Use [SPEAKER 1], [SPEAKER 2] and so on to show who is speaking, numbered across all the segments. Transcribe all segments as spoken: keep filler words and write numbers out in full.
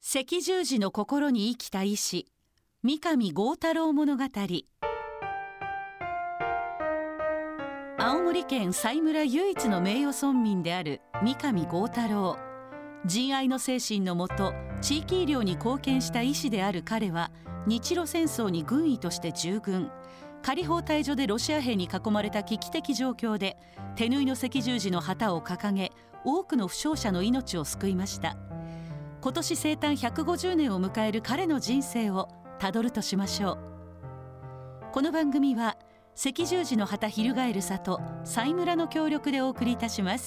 [SPEAKER 1] 赤十字の心に生きた医師、三上豪太郎物語。青森県佐井村唯一の名誉村民である三上豪太郎。仁愛の精神のもと地域医療に貢献した医師である彼は、日露戦争に軍医として従軍。仮放対所でロシア兵に囲まれた危機的状況で手縫いの赤十字の旗を掲げ、多くの負傷者の命を救いました。今年生誕ひゃくごじゅうねんを迎える彼の人生をたどるとしましょう。この番組は赤十字の旗翻る里佐井村の協力でお送りいたします。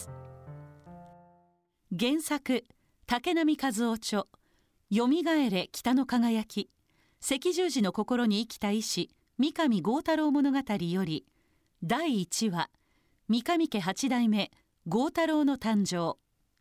[SPEAKER 1] 原作竹波和夫著、よみがえれ北の輝き、赤十字の心に生きた医師三上豪太郎物語より、だいいちわ、三上家八代目豪太郎の誕生。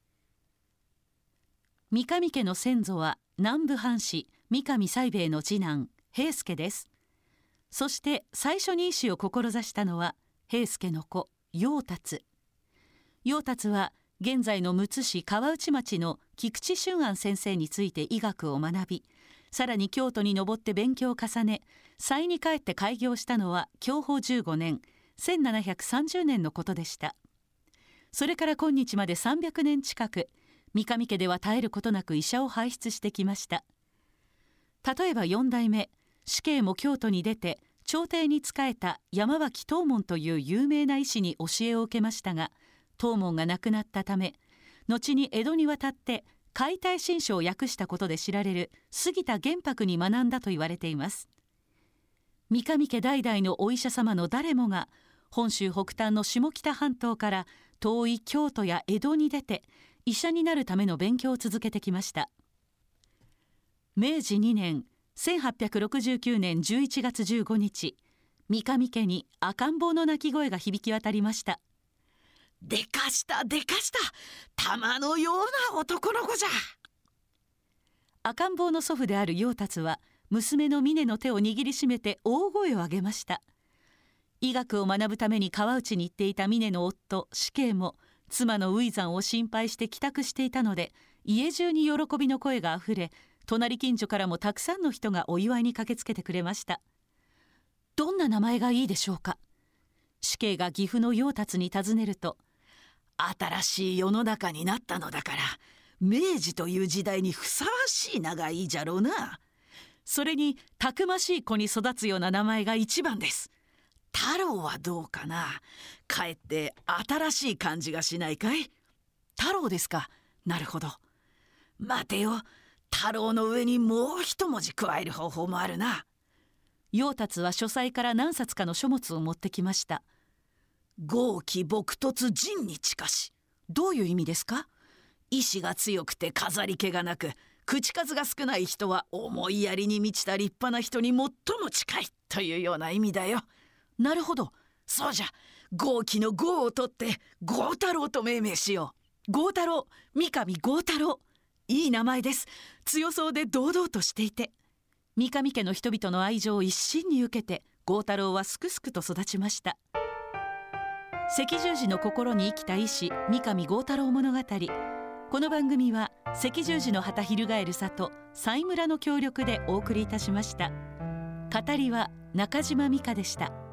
[SPEAKER 1] 三上家の先祖は南部藩士三上西兵衛の次男平助です。そして最初に医師を志したのは平助の子陽達。陽達は現在のむつ市川内町の菊池俊庵先生について医学を学び、さらに京都に上って勉強を重ね、佐井に帰って開業したのは享保じゅうごねんせんななひゃくさんじゅうねんのことでした。それから今日までさんびゃくねん近く、三上家では絶えることなく医者を輩出してきました。例えばよん代目、死刑も京都に出て朝廷に仕えた山脇藤門という有名な医師に教えを受けましたが、藤門が亡くなったため、後に江戸に渡って解体新書を訳したことで知られる杉田玄白に学んだと言われています。三上家代々のお医者様の誰もが本州北端の下北半島から遠い京都や江戸に出て医者になるための勉強を続けてきました。めいじにねんせんはっぴゃくろくじゅうきゅうねんじゅういちがつじゅうごにち、三上家に赤ん坊の泣き声が響き渡りました。
[SPEAKER 2] でかしたでかした、玉のような男の子じゃ。
[SPEAKER 1] 赤ん坊の祖父である陽達は娘の峰の手を握りしめて大声を上げました。医学を学ぶために川内に行っていた峰の夫死刑も妻の初産を心配して帰宅していたので、家中に喜びの声があふれ、隣近所からもたくさんの人がお祝いに駆けつけてくれました。どんな名前がいいでしょうか。死刑が岐阜の陽達に尋ねると、
[SPEAKER 2] 新しい世の中になったのだから明治という時代にふさわしい名がいいじゃろうな。
[SPEAKER 1] それにたくましい子に育つような名前が一番です。
[SPEAKER 2] 太郎はどうかな。かえって新しい感じがしないかい。
[SPEAKER 1] 太郎ですか。なるほど。
[SPEAKER 2] 待てよ、太郎の上にもう一文字加える方法もあるな。
[SPEAKER 1] 陽達は書斎から何冊かの書物を持ってきました。
[SPEAKER 2] 豪気朴突仁に近し。
[SPEAKER 1] どういう意味ですか。
[SPEAKER 2] 意志が強くて飾り気がなく、口数が少ない人は思いやりに満ちた立派な人に最も近いというような意味だよ。
[SPEAKER 1] なるほど。
[SPEAKER 2] そうじゃ、豪気の豪を取って豪太郎と命名しよ
[SPEAKER 1] う。豪太郎、三上豪太郎。いい名前です。強そうで堂々としていて。三上家の人々の愛情を一身に受けて、豪太郎はすくすくと育ちました。赤十字の心に生きた医師三上豪太郎物語。この番組は赤十字の旗翻る里佐井村の協力でお送りいたしました。語りは中島美嘉でした。